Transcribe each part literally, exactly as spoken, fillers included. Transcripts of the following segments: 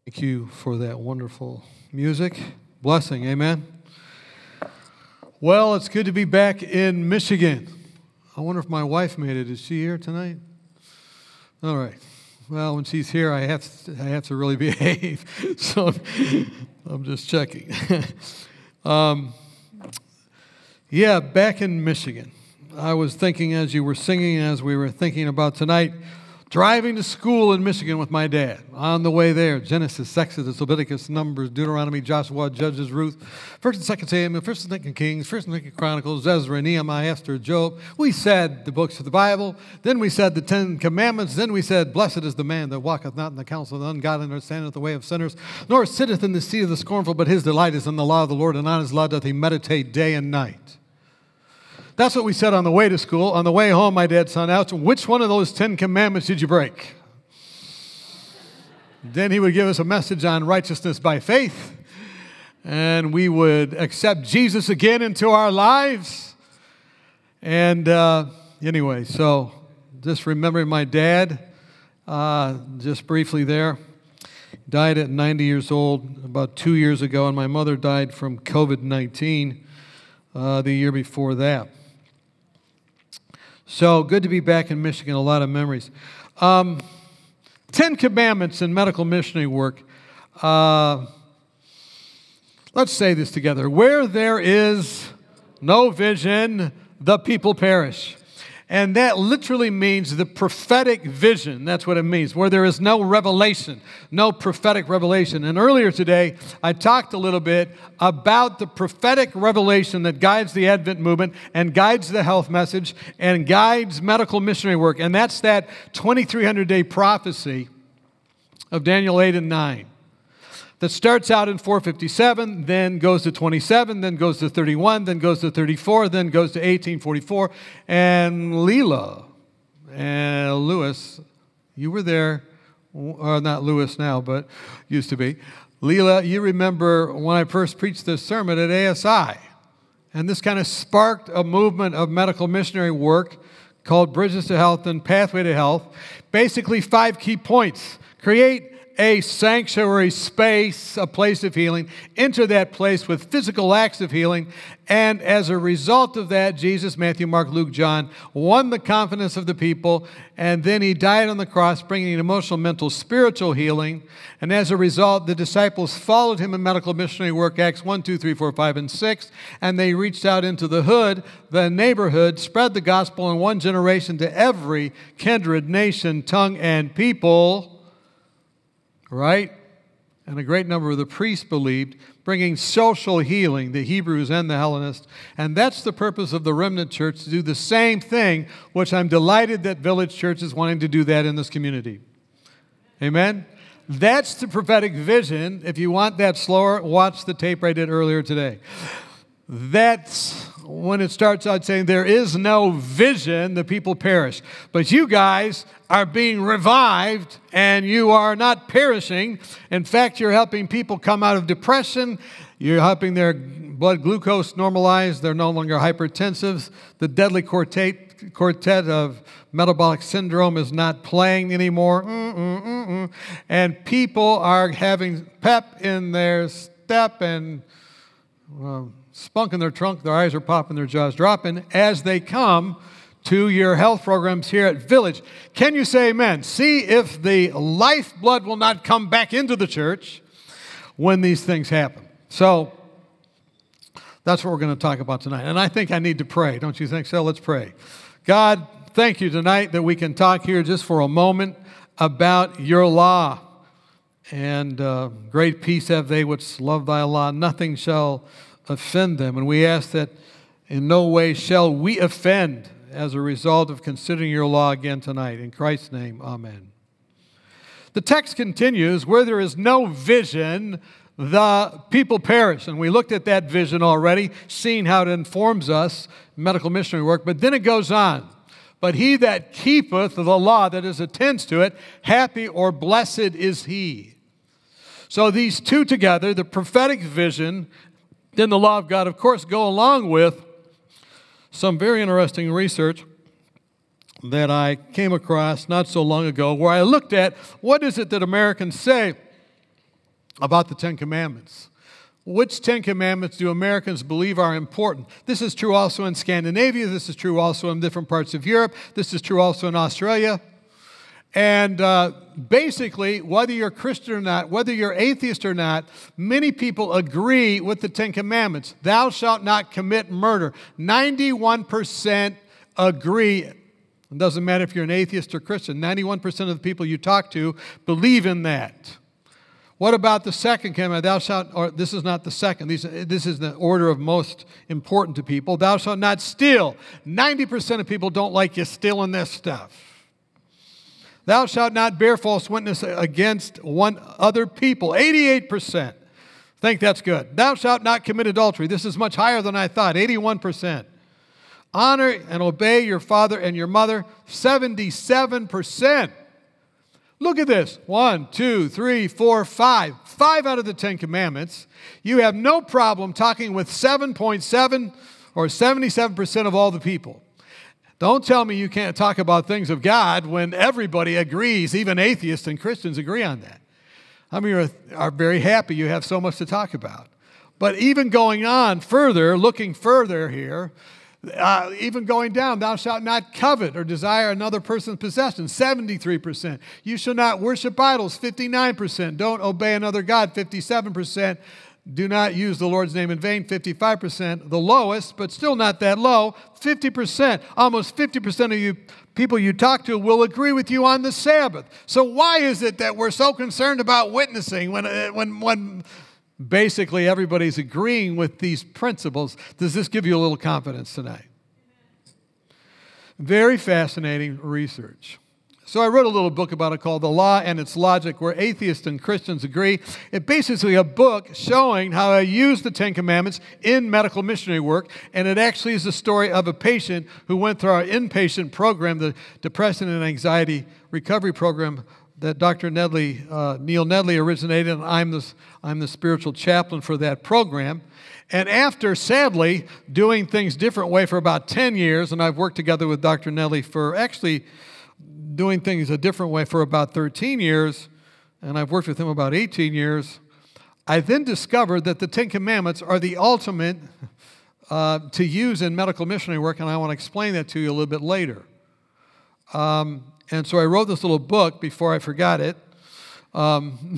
Thank you for that wonderful music. Blessing, amen. Well, it's good to be back in Michigan. I wonder if my wife made it. Is she here tonight? All right. Well, when she's here, I have to, I have to really behave. So I'm just checking. um, yeah, back in Michigan. I was thinking as you were singing, as we were thinking about tonight, driving to school in Michigan with my dad. On the way there, Genesis, Exodus, Leviticus, Numbers, Deuteronomy, Joshua, Judges, Ruth, First and Second Samuel, First and Second Kings, First and Second Chronicles, Ezra, Nehemiah, Esther, Job. We said the books of the Bible. Then we said the Ten Commandments. Then we said, blessed is the man that walketh not in the counsel of the ungodly, nor standeth in the way of sinners, nor sitteth in the seat of the scornful, but his delight is in the law of the Lord, and on his law doth he meditate day and night. That's what we said on the way to school. On the way home, my dad sent out, which one of those Ten Commandments did you break? Then he would give us a message on righteousness by faith, and we would accept Jesus again into our lives. And uh, anyway, so just remembering my dad, uh, just briefly there, died at ninety years old about two years ago, and my mother died from covid nineteen uh, the year before that. So good to be back in Michigan, a lot of memories. Um, Ten Commandments in medical missionary work. Uh, let's say this together. Where there is no vision, the people perish. And that literally means the prophetic vision. That's what it means, where there is no revelation, no prophetic revelation. And earlier today, I talked a little bit about the prophetic revelation that guides the Advent movement and guides the health message and guides medical missionary work. And that's that twenty-three hundred day prophecy of Daniel eight and nine. That starts out in four fifty-seven, then goes to twenty-seven, then goes to thirty-one, then goes to thirty-four, then goes to eighteen forty-four. And Leela and Lewis, you were there, or not Lewis now, but used to be. Leela, you remember when I first preached this sermon at A S I. And this kind of sparked a movement of medical missionary work called Bridges to Health and Pathway to Health. Basically, five key points. Create a sanctuary space, a place of healing. Enter that place with physical acts of healing. And as a result of that, Jesus, Matthew, Mark, Luke, John, won the confidence of the people. And then he died on the cross, bringing emotional, mental, spiritual healing. And as a result, the disciples followed him in medical missionary work, Acts one, two, three, four, five, and six. And they reached out into the hood, the neighborhood, spread the gospel in one generation to every kindred, nation, tongue, and people. Right? And a great number of the priests believed, bringing social healing, the Hebrews and the Hellenists. And that's the purpose of the Remnant Church, to do the same thing, which I'm delighted that Village Church is wanting to do that in this community. Amen? That's the prophetic vision. If you want that slower, watch the tape I did earlier today. That's when it starts out saying there is no vision, the people perish. But you guys are being revived and you are not perishing. In fact, you're helping people come out of depression. You're helping their blood glucose normalize. They're no longer hypertensive. The deadly quartet, quartet of metabolic syndrome is not playing anymore. Mm-mm, mm-mm. And people are having pep in their step and well, spunk in their trunk, their eyes are popping, their jaws dropping as they come to your health programs here at Village. Can you say amen? See if the lifeblood will not come back into the church when these things happen. So that's what we're going to talk about tonight. And I think I need to pray. Don't you think so? Let's pray. God, thank you tonight that we can talk here just for a moment about your law. And uh, great peace have they which love thy law. Nothing shall offend them. And we ask that in no way shall we offend as a result of considering your law again tonight. In Christ's name, amen. The text continues, where there is no vision, the people perish. And we looked at that vision already, seeing how it informs us in medical missionary work. But then it goes on. But he that keepeth the law, that is, attends to it, happy or blessed is he. So these two together, the prophetic vision and the law of God, of course, go along with some very interesting research that I came across not so long ago, where I looked at what is it that Americans say about the Ten Commandments. Which Ten Commandments do Americans believe are important? This is true also in Scandinavia. This is true also in different parts of Europe. This is true also in Australia. And uh, basically, whether you're Christian or not, whether you're atheist or not, many people agree with the Ten Commandments. Thou shalt not commit murder. ninety-one percent agree. It doesn't matter if you're an atheist or Christian. ninety-one percent of the people you talk to believe in that. What about the second commandment? Thou shalt, or this is not the second. These, this is the order of most important to people. Thou shalt not steal. ninety percent of people don't like you stealing this stuff. Thou shalt not bear false witness against one other people. eighty-eight percent think that's good. Thou shalt not commit adultery. This is much higher than I thought. eighty-one percent. Honor and obey your father and your mother. seventy-seven percent. Look at this. One, two, three, four, five. Five out of the Ten Commandments. You have no problem talking with seven point seven or seventy-seven percent of all the people. Don't tell me you can't talk about things of God when everybody agrees, even atheists and Christians agree on that. I mean, you are very happy you have so much to talk about. But even going on further, looking further here, uh, even going down, thou shalt not covet or desire another person's possession, seventy-three percent. You shall not worship idols, fifty-nine percent. Don't obey another god, fifty-seven percent. Do not use the Lord's name in vain, fifty-five percent. The lowest, but still not that low, fifty percent. Almost fifty percent of you people you talk to will agree with you on the Sabbath. So why is it that we're so concerned about witnessing when, when, when basically everybody's agreeing with these principles? Does this give you a little confidence tonight? Very fascinating research. So I wrote a little book about it called The Law and Its Logic, where atheists and Christians agree. It's basically a book showing how I use the Ten Commandments in medical missionary work, and it actually is the story of a patient who went through our inpatient program, the Depression and Anxiety Recovery Program that Doctor Nedley, uh, Neil Nedley originated, and I'm the, I'm the spiritual chaplain for that program. And after, sadly, doing things different way for about ten years, and I've worked together with Doctor Nedley for actually doing things a different way for about thirteen years, and I've worked with him about eighteen years, I then discovered that the Ten Commandments are the ultimate uh, to use in medical missionary work, and I want to explain that to you a little bit later. Um, and so I wrote this little book before I forgot it. Um,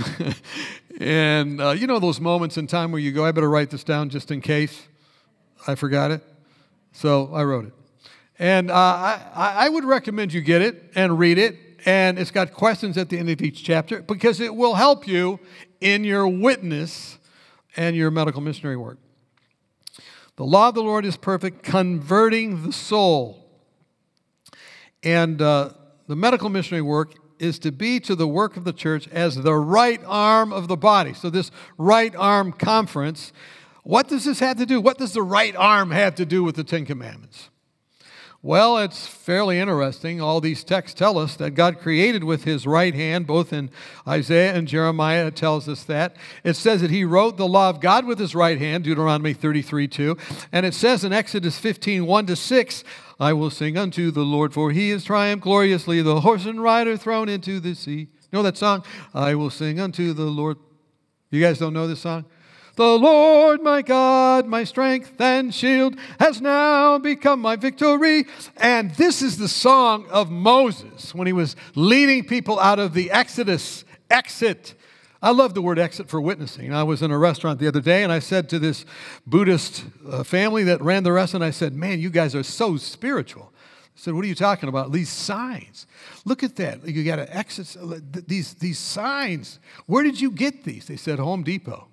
and uh, you know those moments in time where you go, I better write this down just in case I forgot it? So I wrote it. And uh, I, I would recommend you get it and read it. And it's got questions at the end of each chapter because it will help you in your witness and your medical missionary work. The law of the Lord is perfect, converting the soul. And uh, the medical missionary work is to be to the work of the church as the right arm of the body. So this right arm conference, what does this have to do? What does the right arm have to do with the Ten Commandments? Well, it's fairly interesting. All these texts tell us that God created with his right hand, both in Isaiah and Jeremiah, it tells us that. It says that he wrote the law of God with his right hand, Deuteronomy thirty-three two. And it says in Exodus fifteen one to six, I will sing unto the Lord, for he has triumphed gloriously, the horse and rider thrown into the sea. You know that song? I will sing unto the Lord. You guys don't know this song? The Lord my God, my strength and shield, has now become my victory. And this is the song of Moses when he was leading people out of the Exodus, exit. I love the word exit for witnessing. I was in a restaurant the other day and I said to this Buddhist uh, family that ran the restaurant, I said, man, you guys are so spiritual. I said, what are you talking about? These signs. Look at that. You got to exit, these, these signs. Where did you get these? They said, Home Depot.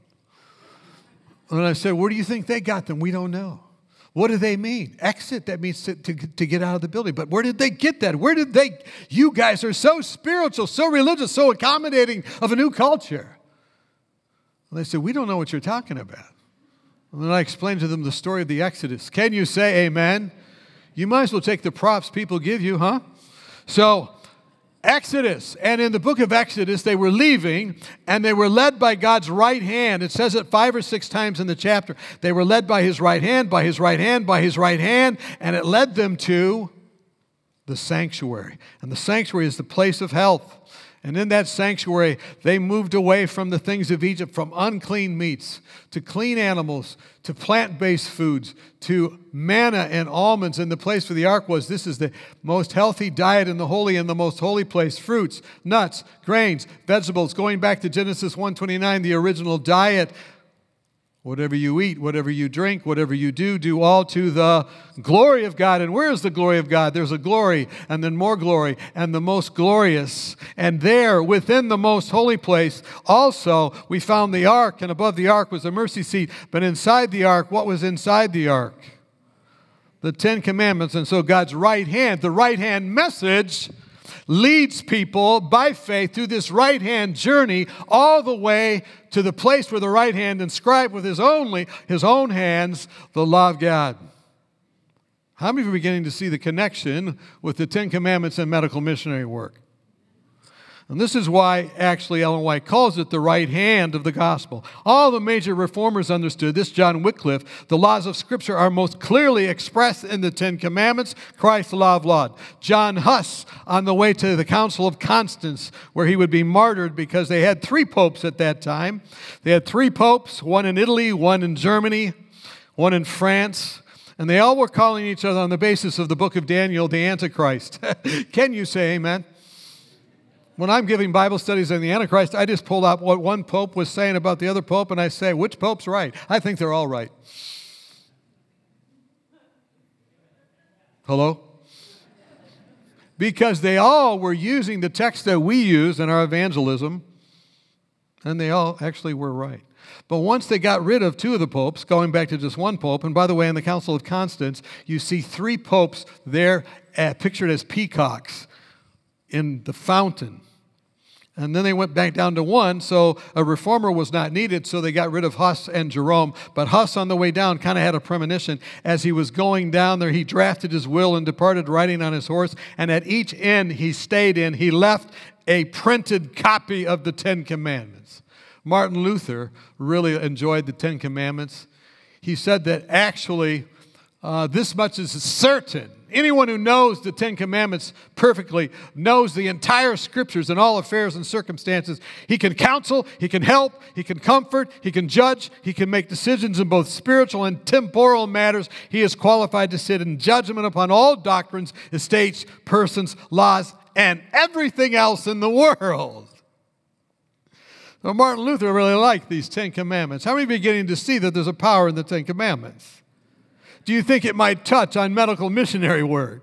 And I said, where do you think they got them? We don't know. What do they mean? Exit, that means to, to, to get out of the building. But where did they get that? Where did they, you guys are so spiritual, so religious, so accommodating of a new culture. And they said, we don't know what you're talking about. And then I explained to them the story of the Exodus. Can you say amen? You might as well take the props people give you, huh? So, Exodus, and in the book of Exodus, they were leaving, and they were led by God's right hand. It says it five or six times in the chapter. They were led by his right hand, by his right hand, by his right hand, and it led them to the sanctuary. And the sanctuary is the place of health. And in that sanctuary, they moved away from the things of Egypt, from unclean meats to clean animals, to plant-based foods, to manna and almonds. And the place where the ark was, this is the most healthy diet in the holy and the most holy place. Fruits, nuts, grains, vegetables. Going back to Genesis one twenty-nine, the original diet. Whatever you eat, whatever you drink, whatever you do, do all to the glory of God. And where is the glory of God? There's a glory, and then more glory, and the most glorious. And there, within the most holy place, also we found the ark, and above the ark was the mercy seat. But inside the ark, what was inside the ark? The Ten Commandments. And so God's right hand, the right hand message, leads people by faith through this right-hand journey all the way to the place where the right hand inscribed with his only his own hands the law of God. How many of you are beginning to see the connection with the Ten Commandments and medical missionary work? And this is why, actually, Ellen White calls it the right hand of the gospel. All the major reformers understood this. John Wycliffe, the laws of Scripture are most clearly expressed in the Ten Commandments, Christ, the law of law. John Huss, on the way to the Council of Constance, where he would be martyred because they had three popes at that time. They had three popes, one in Italy, one in Germany, one in France. And they all were calling each other on the basis of the book of Daniel, the Antichrist. Can you say amen? When I'm giving Bible studies on the Antichrist, I just pull out what one pope was saying about the other pope, and I say, which pope's right? I think they're all right. Hello? Because they all were using the text that we use in our evangelism, and they all actually were right. But once they got rid of two of the popes, going back to just one pope, and by the way, in the Council of Constance, you see three popes there uh, pictured as peacocks in the fountain. And then they went back down to one, so a reformer was not needed, so they got rid of Huss and Jerome. But Huss, on the way down, kind of had a premonition. As he was going down there, he drafted his will and departed riding on his horse, and at each inn he stayed in, he left a printed copy of the Ten Commandments. Martin Luther really enjoyed the Ten Commandments. He said that actually uh, this much is certain. Anyone who knows the Ten Commandments perfectly knows the entire Scriptures in all affairs and circumstances. He can counsel, he can help, he can comfort, he can judge, he can make decisions in both spiritual and temporal matters. He is qualified to sit in judgment upon all doctrines, estates, persons, laws, and everything else in the world. Now, Martin Luther really liked these Ten Commandments. How many are beginning to see that there's a power in the Ten Commandments? Do you think it might touch on medical missionary work?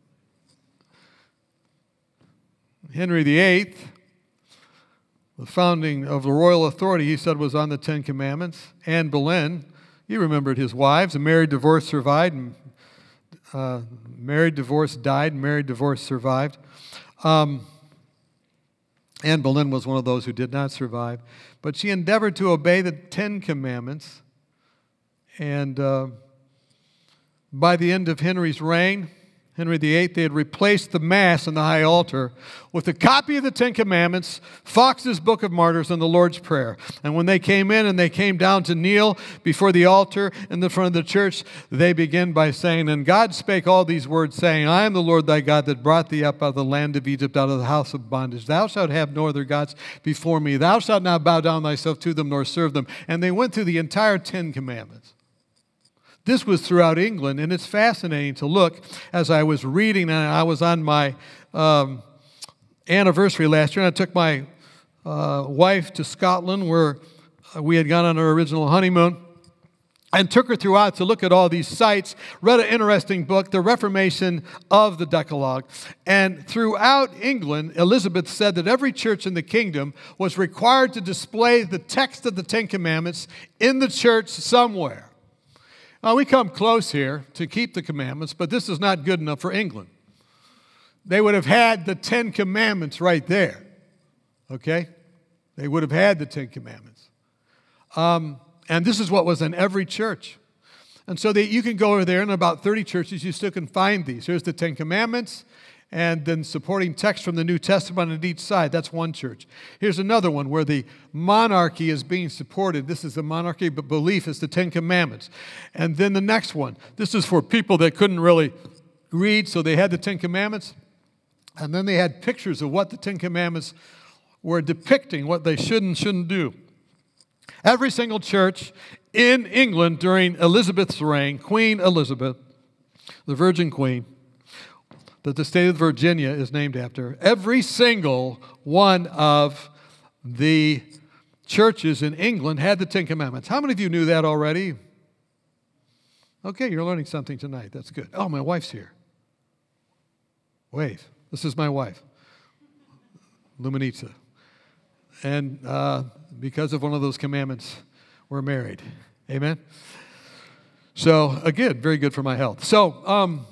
Henry the Eighth, the founding of the royal authority, he said, was on the Ten Commandments. Anne Boleyn, he remembered his wives. A married, divorce survived. And, uh, married, divorce died. Married, divorce survived. Um, Anne Boleyn was one of those who did not survive. But she endeavored to obey the Ten Commandments. And Uh, By the end of Henry's reign, Henry the Eighth, they had replaced the Mass in the high altar with a copy of the Ten Commandments, Fox's Book of Martyrs, and the Lord's Prayer. And when they came in and they came down to kneel before the altar in the front of the church, they begin by saying, "And God spake all these words, saying, I am the Lord thy God that brought thee up out of the land of Egypt, out of the house of bondage. Thou shalt have no other gods before me. Thou shalt not bow down thyself to them, nor serve them." And they went through the entire Ten Commandments. This was throughout England, and it's fascinating to look. As I was reading, and I was on my um, anniversary last year, and I took my uh, wife to Scotland, where we had gone on our original honeymoon, and took her throughout to look at all these sites, read an interesting book, The Reformation of the Decalogue. And throughout England, Elizabeth said that every church in the kingdom was required to display the text of the Ten Commandments in the church somewhere. Now, we come close here to keep the commandments, but this is not good enough for England. They would have had the Ten Commandments right there, okay? They would have had the Ten Commandments. Um, and this is what was in every church. And so they, you can go over there, and in about thirty churches, you still can find these. Here's the Ten Commandments, and then supporting text from the New Testament on each side. That's one church. Here's another one where the monarchy is being supported. This is the monarchy, but belief is the Ten Commandments. And then the next one. This is for people that couldn't really read, so they had the Ten Commandments. And then they had pictures of what the Ten Commandments were depicting what they should and shouldn't do. Every single church in England during Elizabeth's reign, Queen Elizabeth, the Virgin Queen, that the state of Virginia is named after, every single one of the churches in England had the Ten Commandments. How many of you knew that already? Okay, you're learning something tonight. That's good. Oh, my wife's here. Wait, this is my wife, Luminita. And uh, because of one of those commandments, we're married. Amen? So, again, very good for my health. So, um,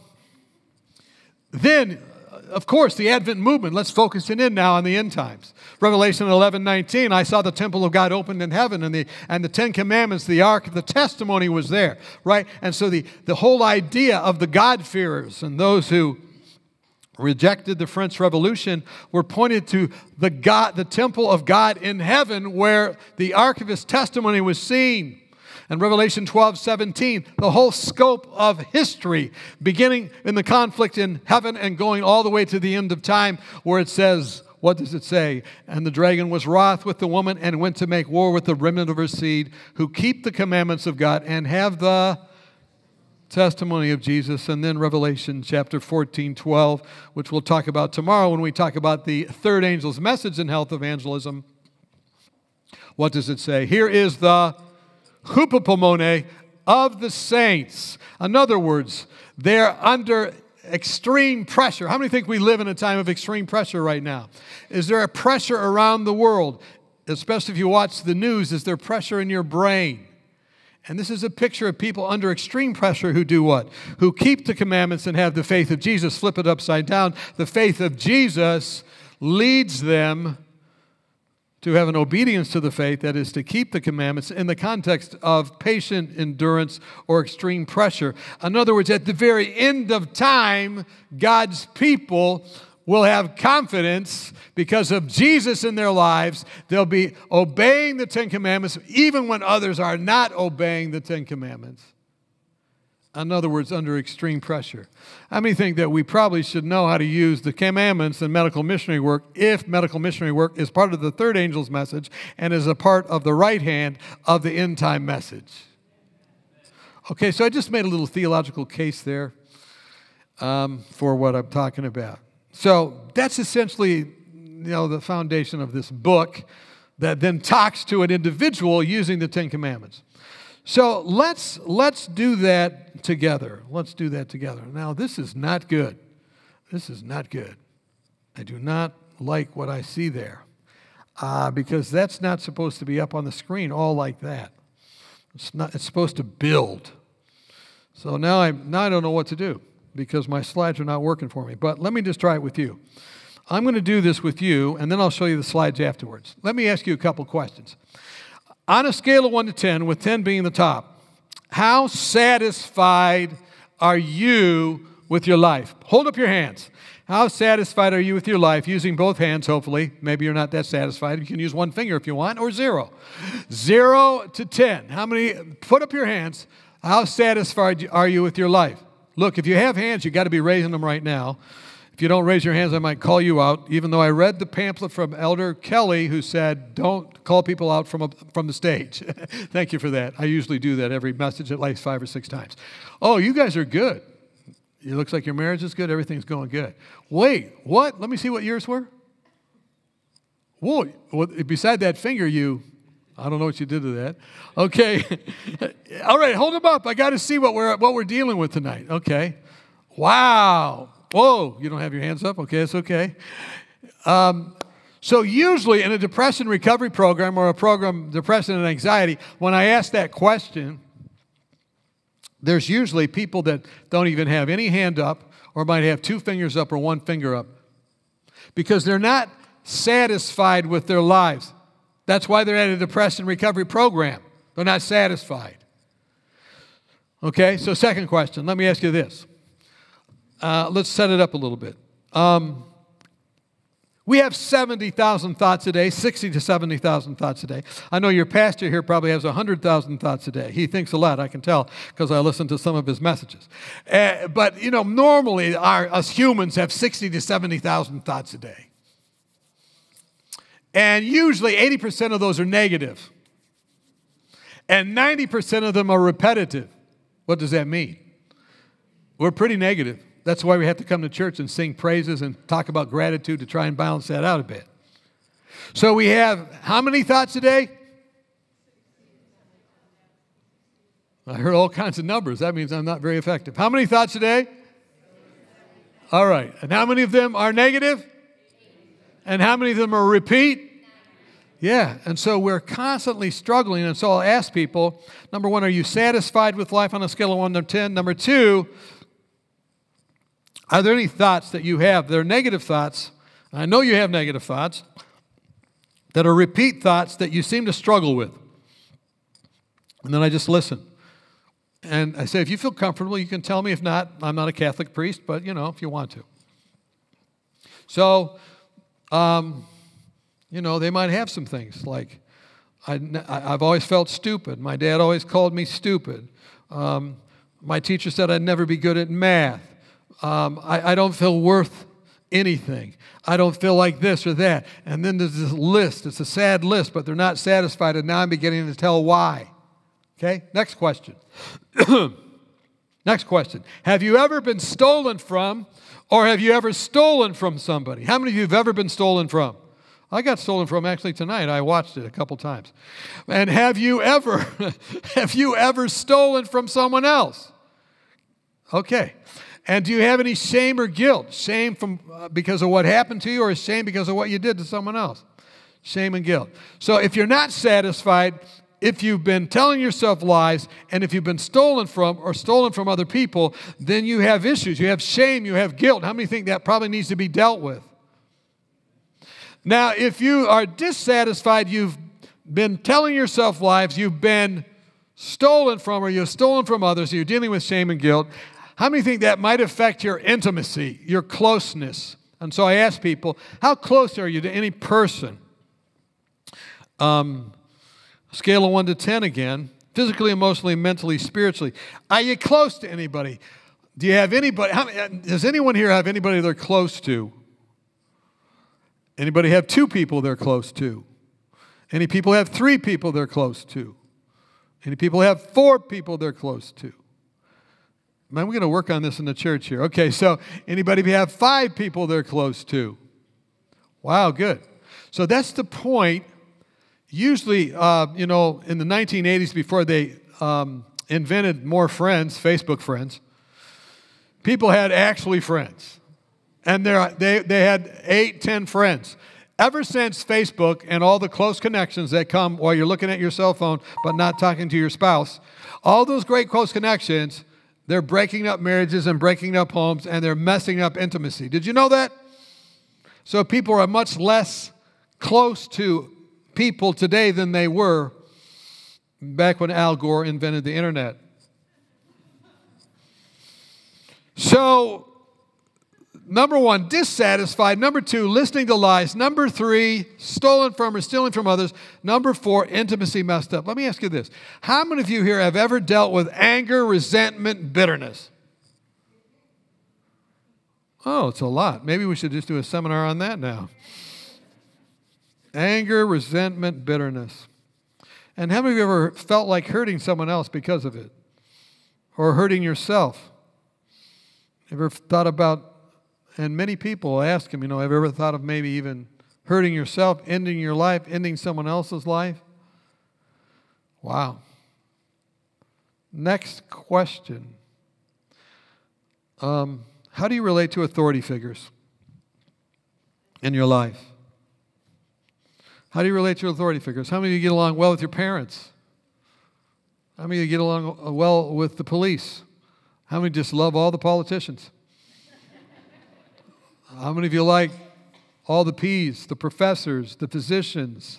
then, of course, the Advent movement. Let's focus in now on the end times. Revelation eleven nineteen, I saw the temple of God opened in heaven, and the and the Ten Commandments, the Ark of the Testimony was there, right? And so the, the whole idea of the God-fearers and those who rejected the French Revolution were pointed to the God, the temple of God in heaven, where the Ark of His testimony was seen. And Revelation twelve seventeen, the whole scope of history, beginning in the conflict in heaven and going all the way to the end of time, where it says, what does it say? And the dragon was wroth with the woman and went to make war with the remnant of her seed, who keep the commandments of God and have the testimony of Jesus. And then Revelation chapter fourteen, twelve, which we'll talk about tomorrow when we talk about the third angel's message in health evangelism. What does it say? Here is the hupopomone of the saints. In other words, they're under extreme pressure. How many think we live in a time of extreme pressure right now? Is there a pressure around the world? Especially if you watch the news, is there pressure in your brain? And this is a picture of people under extreme pressure who do what? Who keep the commandments and have the faith of Jesus. Flip it upside down. The faith of Jesus leads them to have an obedience to the faith, that is to keep the commandments in the context of patient endurance or extreme pressure. In other words, at the very end of time, God's people will have confidence because of Jesus in their lives. They'll be obeying the Ten Commandments even when others are not obeying the Ten Commandments. In other words, under extreme pressure. How many think that we probably should know how to use the commandments in medical missionary work if medical missionary work is part of the third angel's message and is a part of the right hand of the end time message? Okay, so I just made a little theological case there um, for what I'm talking about. So that's essentially, you know, the foundation of this book that then talks to an individual using the Ten Commandments. So let's let's do that together. Let's do that together. Now, this is not good. This is not good. I do not like what I see there uh, because that's not supposed to be up on the screen all like that. It's not. It's supposed to build. So now I now I don't know what to do because my slides are not working for me. But let me just try it with you. I'm going to do this with you, and then I'll show you the slides afterwards. Let me ask you a couple questions. On a scale of one to ten, with ten being the top, how satisfied are you with your life? Hold up your hands. How satisfied are you with your life using both hands, hopefully? Maybe you're not that satisfied. You can use one finger if you want, or zero. Zero to ten. How many? Put up your hands. How satisfied are you with your life? Look, if you have hands, you've got to be raising them right now. If you don't raise your hands, I might call you out, even though I read the pamphlet from Elder Kelly who said, don't call people out from, a, from the stage. Thank you for that. I usually do that every message at least five or six times. Oh, you guys are good. It looks like your marriage is good. Everything's going good. Wait, what? Let me see what yours were. Whoa, well, beside that finger, you, I don't know what you did to that. Okay. All right, hold them up. I got to see what we're, what we're dealing with tonight. Okay. Wow. Whoa, you don't have your hands up? Okay, it's okay. Um, so usually in a depression recovery program or a program, depression and anxiety, when I ask that question, there's usually people that don't even have any hand up or might have two fingers up or one finger up because they're not satisfied with their lives. That's why they're at a depression recovery program. They're not satisfied. Okay, so second question, let me ask you this. Uh, let's set it up a little bit. Um, we have seventy thousand thoughts a day, sixty to seventy thousand thoughts a day. I know your pastor here probably has one hundred thousand thoughts a day. He thinks a lot, I can tell, because I listen to some of his messages. Uh, but, you know, normally our, us humans have sixty to seventy thousand thoughts a day. And usually eighty percent of those are negative. And ninety percent of them are repetitive. What does that mean? We're pretty negative. That's why we have to come to church and sing praises and talk about gratitude to try and balance that out a bit. So we have how many thoughts a day? I heard all kinds of numbers. That means I'm not very effective. How many thoughts a day? All right. And how many of them are negative? And how many of them are repeat? Yeah. And so we're constantly struggling. And so I'll ask people, number one, are you satisfied with life on a scale of one to ten? Number two, are there any thoughts that you have that are negative thoughts? I know you have negative thoughts that are repeat thoughts that you seem to struggle with. And then I just listen. And I say, if you feel comfortable, you can tell me. If not, I'm not a Catholic priest, but, you know, if you want to. So, um, you know, they might have some things like, I, I've always felt stupid. My dad always called me stupid. Um, my teacher said I'd never be good at math. Um, I, I don't feel worth anything. I don't feel like this or that. And then there's this list. It's a sad list, but they're not satisfied, and now I'm beginning to tell why. Okay, next question. Next question. Have you ever been stolen from, or have you ever stolen from somebody? How many of you have ever been stolen from? I got stolen from actually tonight. I watched it a couple times. And have you ever, have you ever stolen from someone else? Okay. And do you have any shame or guilt? Shame from uh, because of what happened to you, or shame because of what you did to someone else? Shame and guilt. So if you're not satisfied, if you've been telling yourself lies, and if you've been stolen from or stolen from other people, then you have issues. You have shame, you have guilt. How many think that probably needs to be dealt with? Now, if you are dissatisfied, you've been telling yourself lies, you've been stolen from, or you've stolen from others, you're dealing with shame and guilt, how many think that might affect your intimacy, your closeness? And so I ask people, how close are you to any person? Um... Scale of one to ten again, physically, emotionally, mentally, spiritually. Are you close to anybody? Do you have anybody? How, does anyone here have anybody they're close to? Anybody have two people they're close to? Any people have three people they're close to? Any people have four people they're close to? Man, we're going to work on this in the church here. Okay, so anybody have five people they're close to? Wow, good. So that's the point. Usually, uh, you know, in the nineteen eighties, before they um, invented more friends, Facebook friends, people had actually friends. And they, they had eight, ten friends. Ever since Facebook and all the close connections that come while you're looking at your cell phone but not talking to your spouse, all those great close connections, they're breaking up marriages and breaking up homes, and they're messing up intimacy. Did you know that? So people are much less close to people today than they were back when Al Gore invented the internet. So, number one, dissatisfied. Number two, listening to lies. Number three, stolen from or stealing from others. Number four, intimacy messed up. Let me ask you this. How many of you here have ever dealt with anger, resentment, bitterness? Oh, it's a lot. Maybe we should just do a seminar on that now. Anger, resentment, bitterness. And how many of you ever felt like hurting someone else because of it? Or hurting yourself? Ever thought about, and many people ask him, you know, have you ever thought of maybe even hurting yourself, ending your life, ending someone else's life? Wow. Next question. Um, how do you relate to authority figures in your life? How do you relate to authority figures? How many of you get along well with your parents? How many of you get along well with the police? How many just love all the politicians? How many of you like all the P's, the professors, the physicians?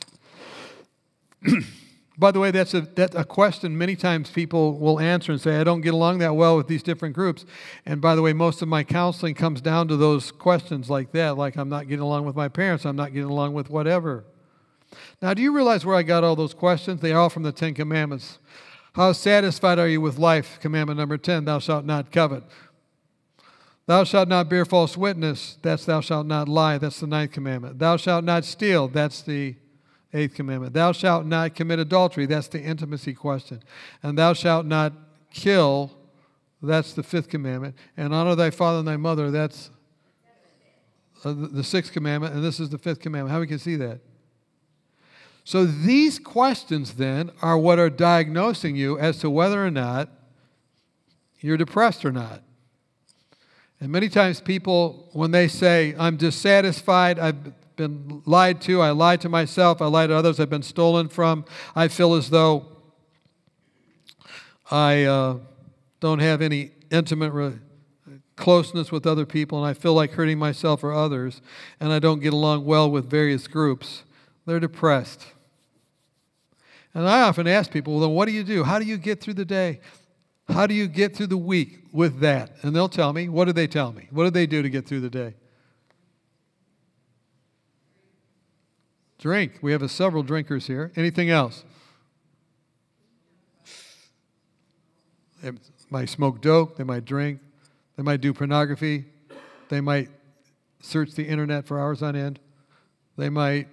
By the way, that's a, that's a question many times people will answer and say, I don't get along that well with these different groups. And by the way, most of my counseling comes down to those questions like that, like I'm not getting along with my parents, I'm not getting along with whatever. Now, do you realize where I got all those questions? They are all from the Ten Commandments. How satisfied are you with life? Commandment number ten, thou shalt not covet. Thou shalt not bear false witness. That's thou shalt not lie. That's the ninth commandment. Thou shalt not steal. That's the eighth commandment. Thou shalt not commit adultery. That's the intimacy question. And thou shalt not kill. That's the fifth commandment. And honor thy father and thy mother. That's uh, the sixth commandment. And this is the fifth commandment. How we can see that? So these questions then are what are diagnosing you as to whether or not you're depressed or not. And many times people, when they say, I'm dissatisfied, I've been lied to, I lied to myself, I lied to others, I've been stolen from, I feel as though I uh, don't have any intimate re- closeness with other people, and I feel like hurting myself or others, and I don't get along well with various groups. They're depressed. And I often ask people, well, then what do you do? How do you get through the day? How do you get through the week with that? And they'll tell me. What do they tell me? What do they do to get through the day? Drink. We have a several drinkers here. Anything else? They might smoke dope. They might drink. They might do pornography. They might search the internet for hours on end. They might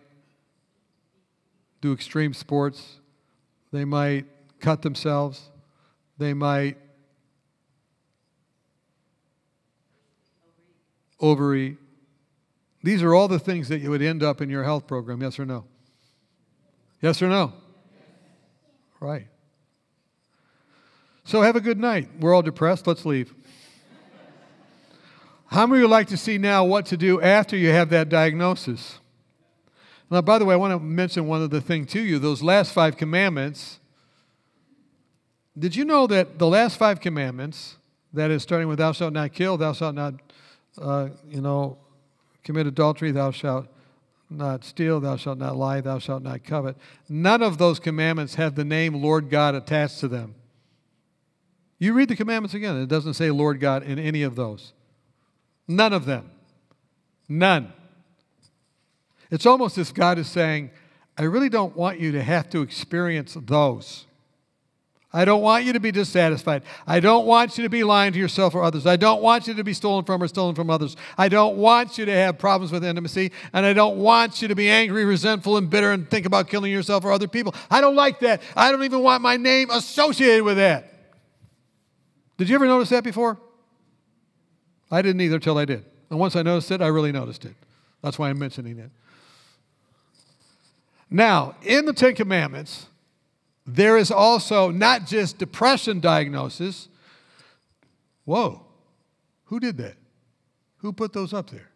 do extreme sports. They might cut themselves. They might overeat. These are all the things that you would end up in your health program, yes or no? Yes or no? Right. So have a good night. We're all depressed. Let's leave. How many would like to see now what to do after you have that diagnosis? Now, by the way, I want to mention one other thing to you. Those last five commandments, did you know that the last five commandments, that is starting with thou shalt not kill, thou shalt not, uh, you know, commit adultery, thou shalt not steal, thou shalt not lie, thou shalt not covet, none of those commandments have the name Lord God attached to them. You read the commandments again, it doesn't say Lord God in any of those. None of them. None. It's almost as God is saying, I really don't want you to have to experience those. I don't want you to be dissatisfied. I don't want you to be lying to yourself or others. I don't want you to be stolen from or stolen from others. I don't want you to have problems with intimacy. And I don't want you to be angry, resentful, and bitter and think about killing yourself or other people. I don't like that. I don't even want my name associated with that. Did you ever notice that before? I didn't either till I did. And once I noticed it, I really noticed it. That's why I'm mentioning it. Now, in the Ten Commandments, there is also not just depression diagnosis. Whoa, who did that? Who put those up there?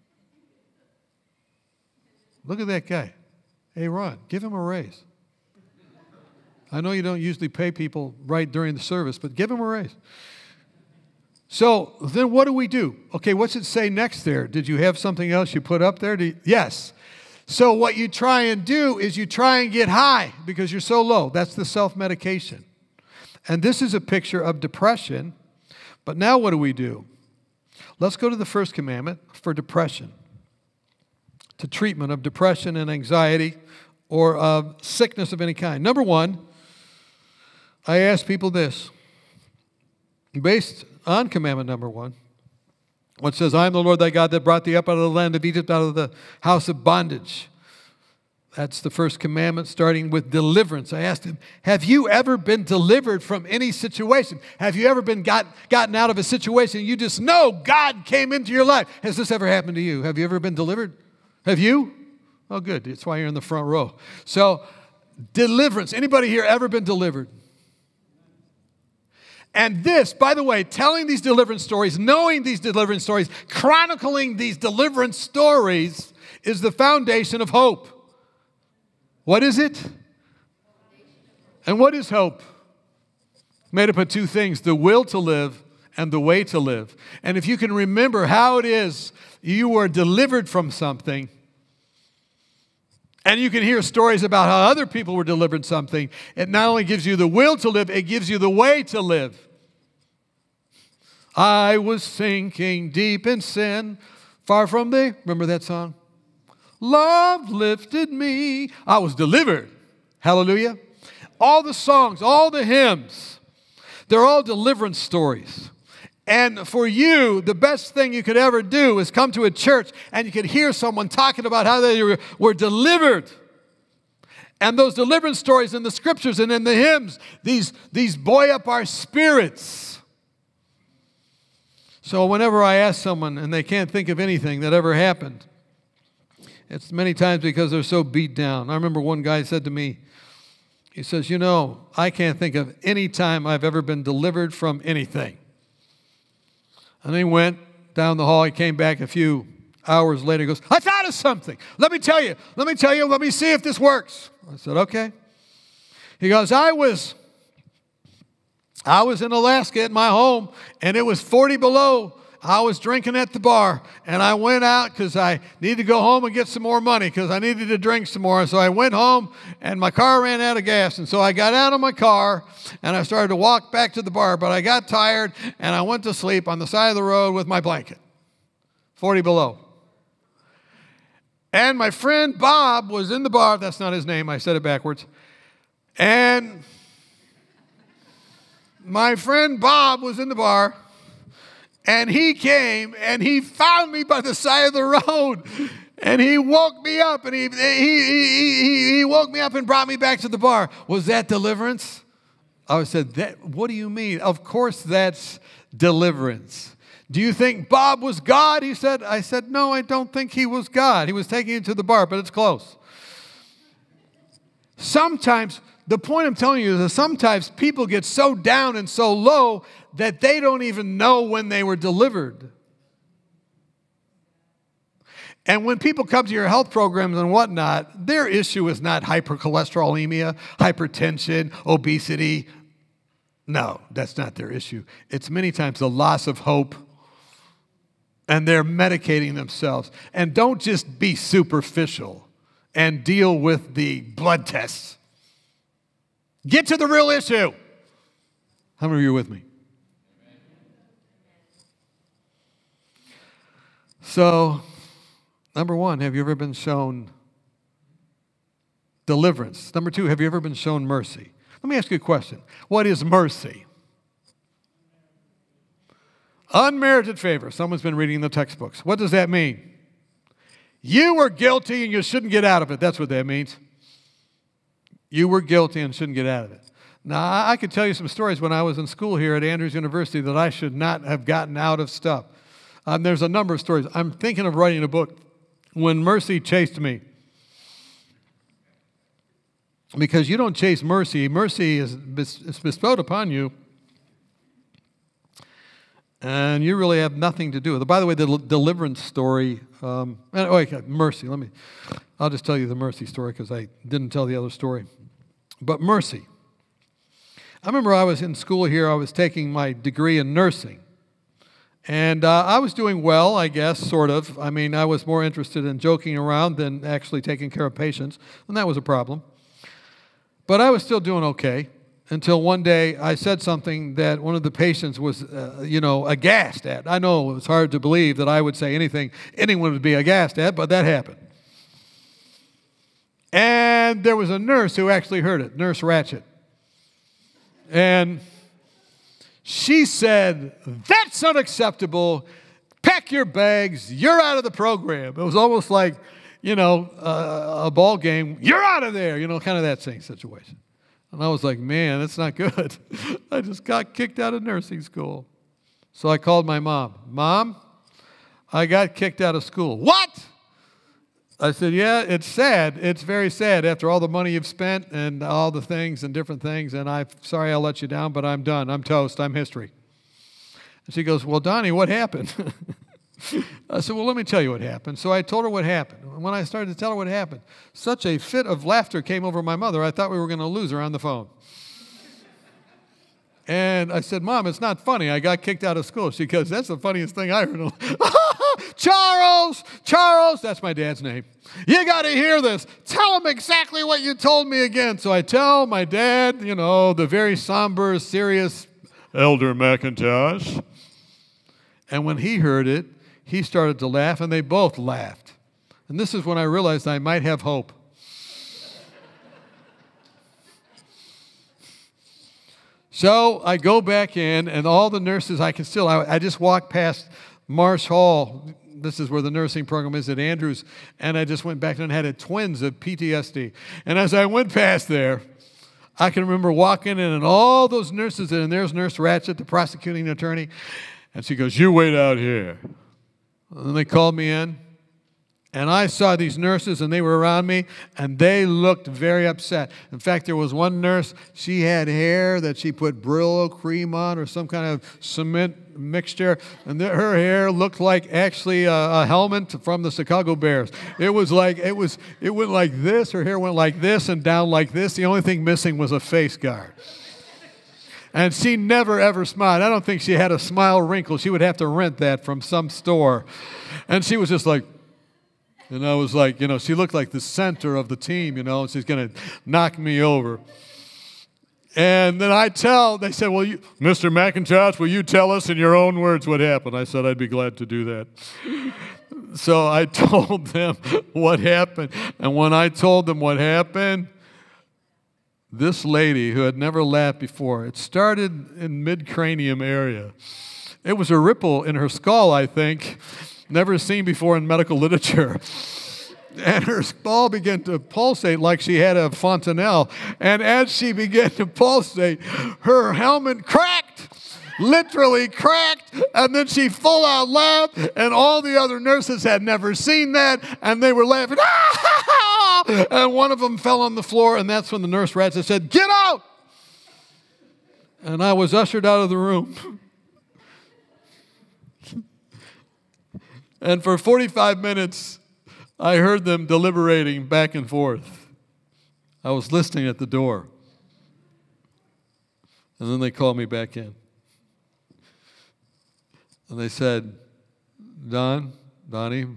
Look at that guy. Hey, Ron, give him a raise. I know you don't usually pay people right during the service, but give him a raise. So then what do we do? Okay, what's it say next there? Did you have something else you put up there? You, yes. So what you try and do is you try and get high because you're so low. That's the self-medication. And this is a picture of depression. But now what do we do? Let's go to the first commandment for depression. To treatment of depression and anxiety or of sickness of any kind. Number one, I ask people this. Based on commandment number one, what says, I am the Lord thy God that brought thee up out of the land of Egypt, out of the house of bondage. That's the first commandment, starting with deliverance. I asked him, have you ever been delivered from any situation? Have you ever been got, gotten out of a situation you just know God came into your life? Has this ever happened to you? Have you ever been delivered? Have you? Oh, good. That's why you're in the front row. So, deliverance. Anybody here ever been delivered? And this, by the way, telling these deliverance stories, knowing these deliverance stories, chronicling these deliverance stories is the foundation of hope. What is it? And what is hope? Made up of two things, the will to live and the way to live. And if you can remember how it is you were delivered from something, and you can hear stories about how other people were delivered something, it not only gives you the will to live, it gives you the way to live. I was sinking deep in sin, far from thee. Remember that song? Love lifted me. I was delivered. Hallelujah. All the songs, all the hymns, they're all deliverance stories. And for you, the best thing you could ever do is come to a church and you could hear someone talking about how they were, were delivered. And those deliverance stories in the scriptures and in the hymns, these, these buoy up our spirits. So whenever I ask someone and they can't think of anything that ever happened, it's many times because they're so beat down. I remember one guy said to me, he says, you know, I can't think of any time I've ever been delivered from anything. And he went down the hall. He came back a few hours later. He goes, I thought of something. Let me tell you. Let me tell you. Let me see if this works. I said, okay. He goes, I was, I was in Alaska at my home, and it was forty below. I was drinking at the bar, and I went out because I needed to go home and get some more money because I needed to drink some more. And so I went home, and my car ran out of gas. And so I got out of my car, and I started to walk back to the bar. But I got tired, and I went to sleep on the side of the road with my blanket, forty below. And my friend Bob was in the bar. That's not his name. I said it backwards. And my friend Bob was in the bar. And he came and he found me by the side of the road. And he woke me up and he, he, he, he, he woke me up and brought me back to the bar. Was that deliverance? I said, that, what do you mean? Of course that's deliverance. Do you think Bob was God? He said, I said, no, I don't think he was God. He was taking you to the bar, but it's close. Sometimes, the point I'm telling you is that sometimes people get so down and so low that they don't even know when they were delivered. And when people come to your health programs and whatnot, their issue is not hypercholesterolemia, hypertension, obesity. No, that's not their issue. It's many times the loss of hope, and they're medicating themselves. And don't just be superficial and deal with the blood tests. Get to the real issue. How many of you are with me? So, number one, have you ever been shown deliverance? Number two, have you ever been shown mercy? Let me ask you a question. What is mercy? Unmerited favor. Someone's been reading the textbooks. What does that mean? You were guilty and you shouldn't get out of it. That's what that means. You were guilty and shouldn't get out of it. Now, I could tell you some stories when I was in school here at Andrews University that I should not have gotten out of stuff. Um, there's a number of stories. I'm thinking of writing a book, When Mercy Chased Me. Because you don't chase mercy. Mercy is bestowed upon you. And you really have nothing to do with it. By the way, the deliverance story, um, oh, okay, mercy. Let me, I'll just tell you the mercy story because I didn't tell the other story. But mercy. I remember I was in school here. I was taking my degree in nursing. And uh, I was doing well, I guess, sort of. I mean, I was more interested in joking around than actually taking care of patients, and that was a problem. But I was still doing okay until one day I said something that one of the patients was, uh, you know, aghast at. I know it was hard to believe that I would say anything anyone would be aghast at, but that happened. And there was a nurse who actually heard it, Nurse Ratchet. And she said, that's unacceptable. Pack your bags. You're out of the program. It was almost like, you know, uh, a ball game. You're out of there. You know, kind of that same situation. And I was like, man, that's not good. I just got kicked out of nursing school. So I called my mom. Mom, I got kicked out of school. What? I said, yeah, it's sad. It's very sad after all the money you've spent and all the things and different things. And I'm sorry I'll let you down, but I'm done. I'm toast. I'm history. And she goes, well, Donnie, what happened? I said, well, let me tell you what happened. So I told her what happened. And when I started to tell her what happened, such a fit of laughter came over my mother, I thought we were going to lose her on the phone. And I said, Mom, it's not funny. I got kicked out of school. She goes, that's the funniest thing I heard. Charles, Charles, that's my dad's name. You got to hear this. Tell him exactly what you told me again. So I tell my dad, you know, the very somber, serious Elder McIntosh. And when he heard it, he started to laugh, and they both laughed. And this is when I realized I might have hope. So I go back in, and all the nurses, I can still, I, I just walked past Marsh Hall. This is where the nursing program is at Andrews. And I just went back and had a twins of P T S D. And as I went past there, I can remember walking in, and all those nurses, and there's Nurse Ratchet, the prosecuting attorney. And she goes, "You wait out here." And then they called me in. And I saw these nurses, and they were around me, and they looked very upset. In fact, there was one nurse, she had hair that she put Brillo cream on or some kind of cement mixture, and the, her hair looked like actually a, a helmet from the Chicago Bears. It was like, it was, it went like this, her hair went like this and down like this. The only thing missing was a face guard. And she never, ever smiled. I don't think she had a smile wrinkle. She would have to rent that from some store. And she was just like, and I was like, you know, she looked like the center of the team, you know, and she's going to knock me over. And then I tell, they said, well, you, Mister McIntosh, will you tell us in your own words what happened? I said, I'd be glad to do that. So I told them what happened. And when I told them what happened, this lady who had never laughed before, it started in mid-cranium area. It was a ripple in her skull, I think, never seen before in medical literature. And her skull began to pulsate like she had a fontanelle. And as she began to pulsate, her helmet cracked, literally cracked, and then she full out laughed, and all the other nurses had never seen that, and they were laughing. And one of them fell on the floor, and that's when the nurse Ratchet said, "Get out!" And I was ushered out of the room. And for forty-five minutes, I heard them deliberating back and forth. I was listening at the door. And then they called me back in. And they said, Don, Donnie,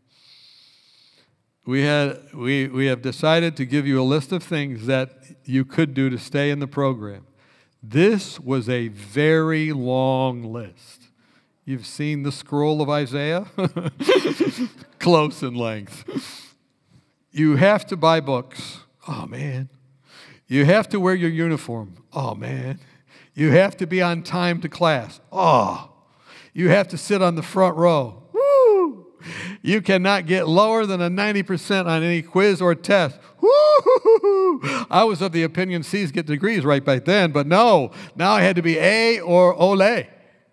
we, had, we, we have decided to give you a list of things that you could do to stay in the program. This was a very long list. You've seen the scroll of Isaiah? Close in length. You have to buy books. Oh, man. You have to wear your uniform. Oh, man. You have to be on time to class. Oh. You have to sit on the front row. Woo! You cannot get lower than a ninety percent on any quiz or test. Woo! I was of the opinion C's get degrees right back then, but no. Now I had to be A or Ole.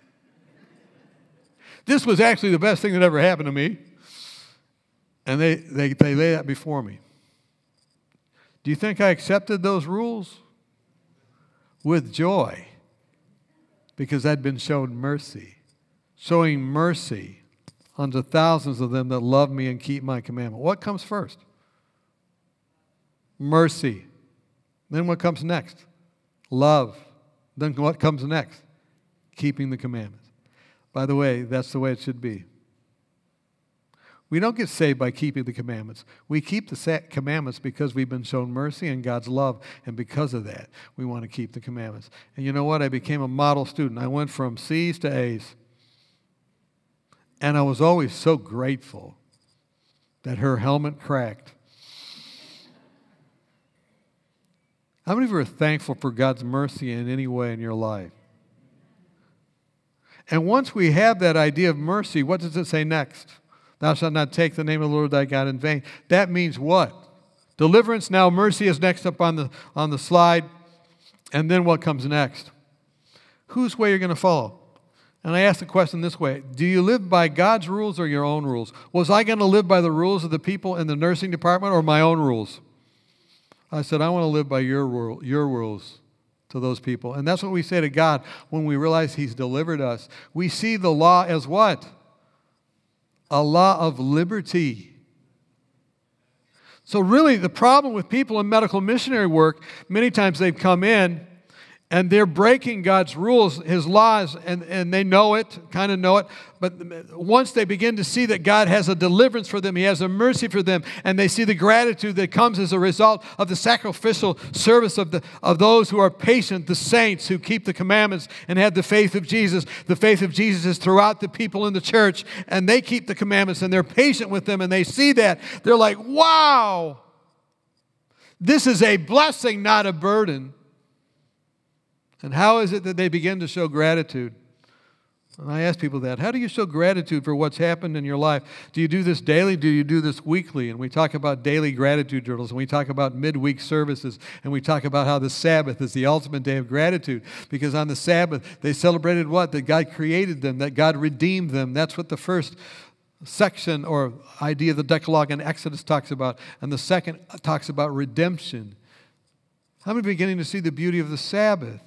This was actually the best thing that ever happened to me. And they, they, they lay that before me. Do you think I accepted those rules? With joy. Because I'd been shown mercy. Showing mercy unto thousands of them that love me and keep my commandment. What comes first? Mercy. Then what comes next? Love. Then what comes next? Keeping the commandments. By the way, that's the way it should be. We don't get saved by keeping the commandments. We keep the commandments because we've been shown mercy and God's love, and because of that, we want to keep the commandments. And you know what? I became a model student. I went from C's to A's. And I was always so grateful that her helmet cracked. How many of you are thankful for God's mercy in any way in your life? And once we have that idea of mercy, what does it say next? Thou shalt not take the name of the Lord thy God in vain. That means what? Deliverance, now mercy is next up on the, on the slide. And then what comes next? Whose way are you going to follow? And I ask the question this way. Do you live by God's rules or your own rules? Was I going to live by the rules of the people in the nursing department or my own rules? I said, I want to live by your rule, your rules. To those people. And that's what we say to God when we realize He's delivered us. We see the law as what? A law of liberty. So really the problem with people in medical missionary work, many times they've come in and they're breaking God's rules, His laws, and, and they know it, kind of know it. But once they begin to see that God has a deliverance for them, He has a mercy for them, and they see the gratitude that comes as a result of the sacrificial service of, the, of those who are patient, the saints who keep the commandments and have the faith of Jesus. The faith of Jesus is throughout the people in the church, and they keep the commandments, and they're patient with them, and they see that. They're like, wow, this is a blessing, not a burden. And how is it that they begin to show gratitude? And I ask people that. How do you show gratitude for what's happened in your life? Do you do this daily? Do you do this weekly? And we talk about daily gratitude journals, and we talk about midweek services, and we talk about how the Sabbath is the ultimate day of gratitude. Because on the Sabbath, they celebrated what? That God created them, that God redeemed them. That's what the first section or idea of the Decalogue in Exodus talks about. And the second talks about redemption. How many are beginning to see the beauty of the Sabbath?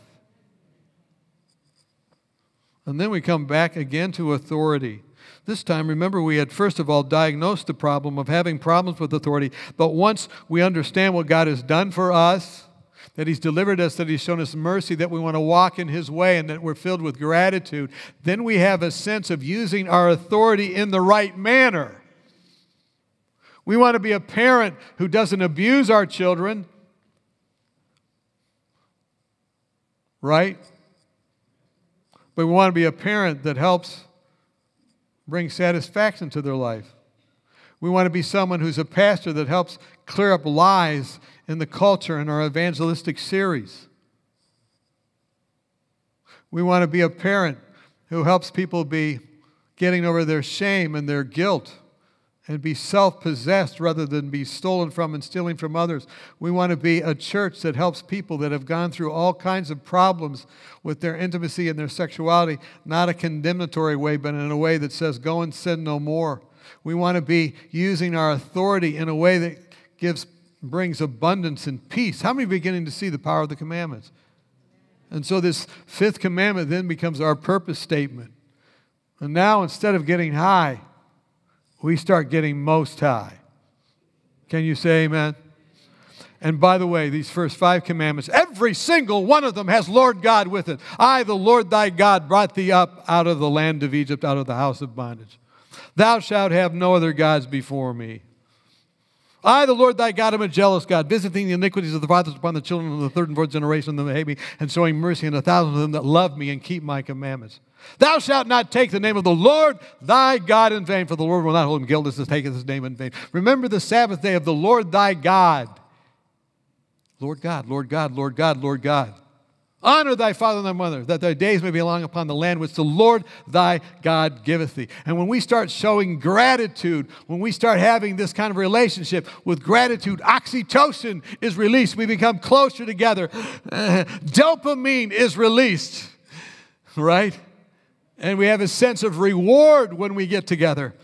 And then we come back again to authority. This time, remember, we had first of all diagnosed the problem of having problems with authority. But once we understand what God has done for us, that He's delivered us, that He's shown us mercy, that we want to walk in His way, and that we're filled with gratitude, then we have a sense of using our authority in the right manner. We want to be a parent who doesn't abuse our children, right? But we want to be a parent that helps bring satisfaction to their life. We want to be someone who's a pastor that helps clear up lies in the culture in our evangelistic series. We want to be a parent who helps people be getting over their shame and their guilt and be self-possessed rather than be stolen from and stealing from others. We want to be a church that helps people that have gone through all kinds of problems with their intimacy and their sexuality, not a condemnatory way, but in a way that says, go and sin no more. We want to be using our authority in a way that gives, brings abundance and peace. How many are beginning to see the power of the commandments? And so this fifth commandment then becomes our purpose statement. And now instead of getting high, we start getting most high. Can you say amen? And by the way, these first five commandments, every single one of them has Lord God with it. I, the Lord thy God, brought thee up out of the land of Egypt, out of the house of bondage. Thou shalt have no other gods before me. I, the Lord thy God, am a jealous God, visiting the iniquities of the fathers upon the children of the third and fourth generation of them that hate me, and showing mercy on a thousand of them that love me and keep my commandments. Thou shalt not take the name of the Lord thy God in vain, for the Lord will not hold him guiltless to take his name in vain. Remember the Sabbath day of the Lord thy God. Lord God, Lord God, Lord God, Lord God. Honor thy father and thy mother, that thy days may be long upon the land which the Lord thy God giveth thee. And when we start showing gratitude, when we start having this kind of relationship with gratitude, oxytocin is released. We become closer together. Uh, dopamine is released, right? And we have a sense of reward when we get together.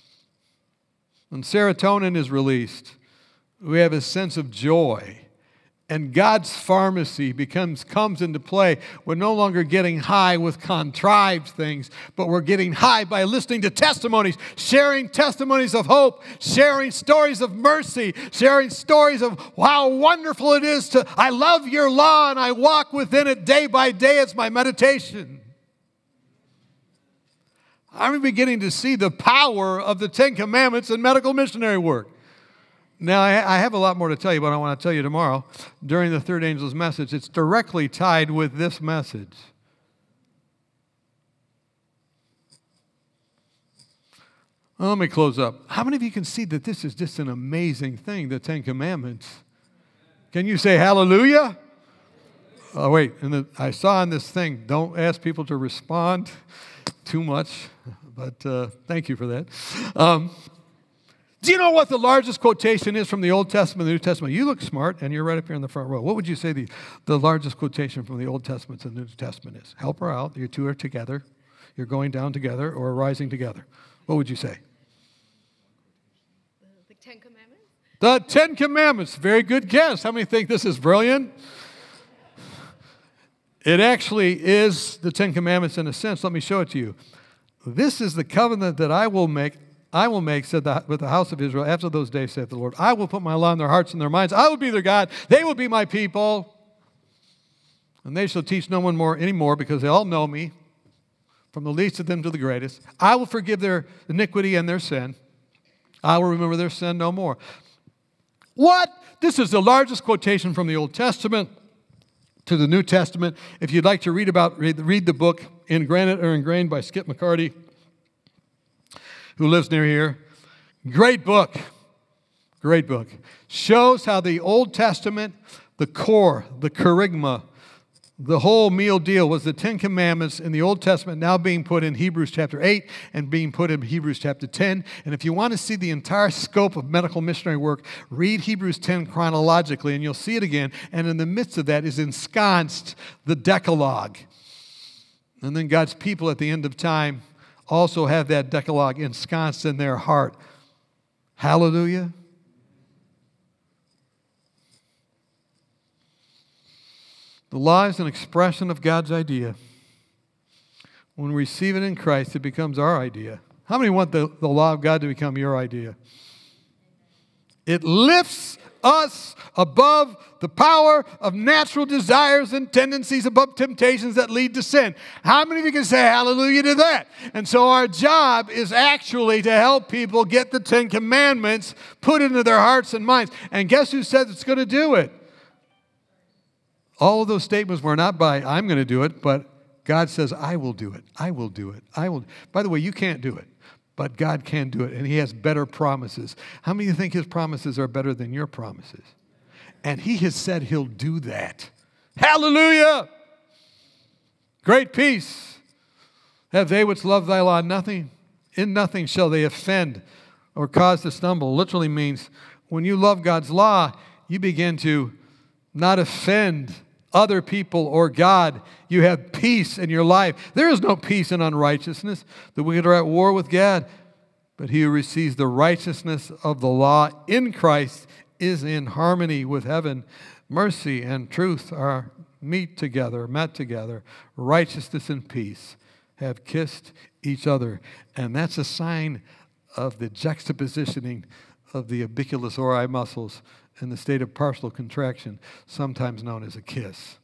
When serotonin is released, we have a sense of joy. And God's pharmacy becomes comes into play. We're no longer getting high with contrived things, but we're getting high by listening to testimonies, sharing testimonies of hope, sharing stories of mercy, sharing stories of how wonderful it is to, I love your law and I walk within it day by day. It's my meditation. I'm beginning to see the power of the Ten Commandments in medical missionary work. Now, I have a lot more to tell you, but I want to tell you tomorrow during the third angel's message. It's directly tied with this message. Well, let me close up. How many of you can see that this is just an amazing thing, the Ten Commandments? Can you say hallelujah? Oh, wait. And the, I saw on this thing, don't ask people to respond too much, but uh, thank you for that. Um, Do you know what the largest quotation is from the Old Testament and the New Testament? You look smart, and you're right up here in the front row. What would you say the, the largest quotation from the Old Testament and the New Testament is? Help her out. You two are together. You're going down together or rising together. What would you say? The, the Ten Commandments? The Ten Commandments. Very good guess. How many think this is brilliant? It actually is the Ten Commandments in a sense. Let me show it to you. This is the covenant that I will make I will make, said the, with the house of Israel, after those days, saith the Lord. I will put my law in their hearts and their minds. I will be their God. They will be my people. And they shall teach no one more anymore, because they all know me, from the least of them to the greatest. I will forgive their iniquity and their sin. I will remember their sin no more. What? This is the largest quotation from the Old Testament to the New Testament. If you'd like to read about, read, read the book, In Granite or Ingrained by Skip McCarty, who lives near here. Great book. Great book. Shows how the Old Testament, the core, the kerygma, The whole meal deal was the Ten Commandments in the Old Testament now being put in Hebrews chapter eight and being put in Hebrews chapter ten. And if you want to see the entire scope of medical missionary work, read Hebrews ten chronologically and you'll see it again. And in the midst of that is ensconced the Decalogue. And then God's people at the end of time also have that Decalogue ensconced in their heart. Hallelujah. The law is an expression of God's idea. When we receive it in Christ, it becomes our idea. How many want the, the law of God to become your idea? It lifts us above the power of natural desires and tendencies, above temptations that lead to sin. How many of you can say hallelujah to that? And so our job is actually to help people get the Ten Commandments put into their hearts and minds. And guess who says it's going to do it? All of those statements were not by, I'm going to do it, but God says, I will do it. I will do it. I will. By the way, you can't do it, but God can do it, and He has better promises. How many of you think His promises are better than your promises? And He has said He'll do that. Hallelujah! Great peace have they which love thy law. Nothing, in nothing shall they offend or cause to stumble. Literally means when you love God's law, you begin to not offend other people or God. You have peace in your life. There is no peace in unrighteousness. The wicked are at war with God. But he who receives the righteousness of the law in Christ is in harmony with heaven. Mercy and truth are meet together, met together. Righteousness and peace have kissed each other. And that's a sign of the juxtapositioning of the ubiquitous ori muscles in the state of partial contraction, sometimes known as a kiss.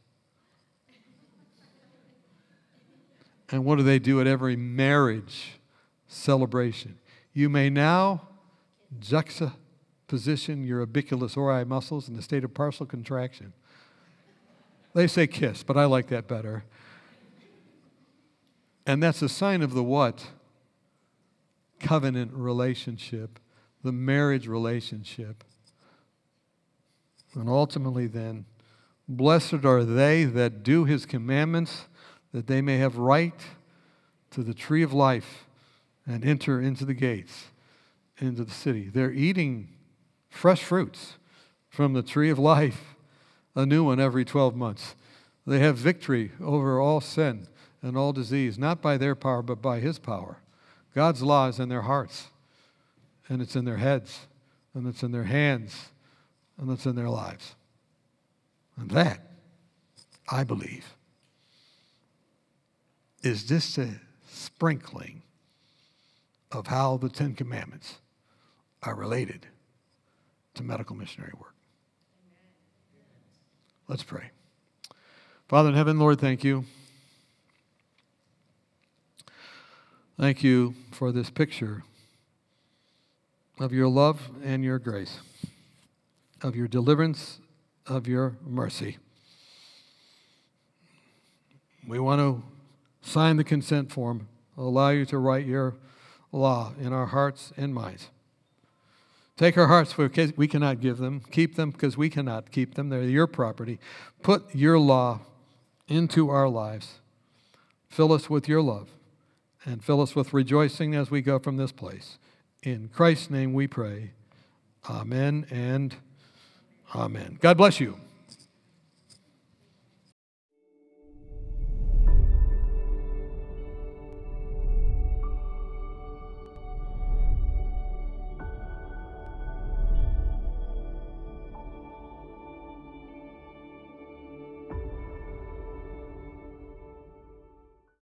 And what do they do at every marriage celebration? You may now juxtaposition your ubiquitous ori muscles in the state of partial contraction. They say kiss, but I like that better. And that's a sign of the what? Covenant relationship, the marriage relationship. And ultimately then, blessed are they that do His commandments, that they may have right to the tree of life and enter into the gates, into the city. They're eating fresh fruits from the tree of life, a new one every twelve months. They have victory over all sin and all disease, not by their power, but by His power. God's law is in their hearts, and it's in their heads, and it's in their hands, and it's in their lives. And that, I believe, is just a sprinkling of how the Ten Commandments are related to medical missionary work. Let's pray. Father in heaven, Lord, thank you. Thank you for this picture of your love and your grace, of your deliverance, of your mercy. We want to sign the consent form, allow you to write your law in our hearts and minds. Take our hearts for because we cannot give them. Keep them because we cannot keep them. They're your property. Put your law into our lives. Fill us with your love and fill us with rejoicing as we go from this place. In Christ's name we pray. Amen and amen. God bless you.